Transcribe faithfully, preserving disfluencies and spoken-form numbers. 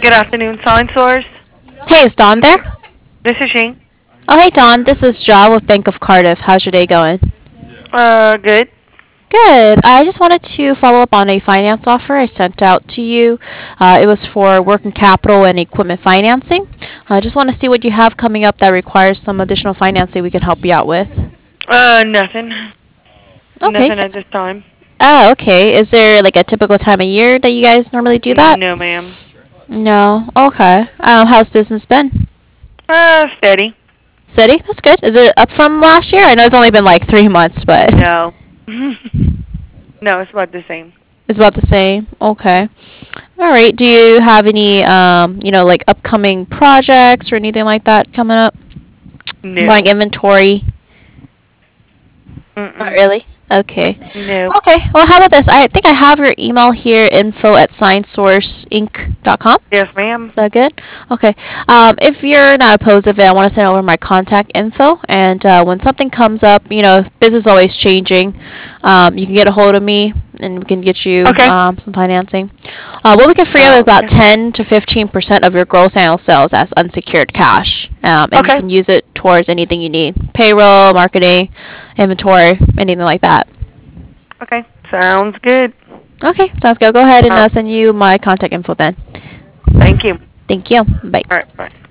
Good afternoon, Sign Source. Hey, is Dawn there? This is Shane. Oh, hey, Dawn. This is Ja with Bank of Cardiff. How's your day going? Uh, good. Good. I just wanted to follow up on a finance offer I sent out to you. Uh, it was for working capital and equipment financing. I just want to see what you have coming up that requires some additional financing we can help you out with. Uh, nothing. Okay. Nothing at this time. Oh, okay. Is there like a typical time of year that you guys normally do that? No, ma'am. No. Okay. Um, how's business been? Uh, steady. Steady? That's good. Is it up from last year? I know it's only been like three months, but No. No, it's about the same. it's about the same. Okay. All right. Do you have any, um, you know, like upcoming projects or anything like that coming up? Buying No. inventory? Not Mm-mm. really. Okay. Nope. Okay. Well, how about this? I think I have your email here, info at signsource inc dot com. Yes, ma'am. Is that good? Okay. Um, if you're not opposed of it, I want to send over my contact info. And uh, when something comes up, you know, business is always changing. Um, you can get a hold of me, and we can get you Okay. um, some financing. Uh, what we can free up is Oh, about okay. ten to fifteen percent of your gross annual sales as unsecured cash, um, and you Okay. can use it towards anything you need: payroll, marketing, inventory, anything like that. Okay. Sounds good. Okay, sounds good. Go ahead and Uh, uh, send you my contact info then. thank you. Thank you. Bye. All right. Bye.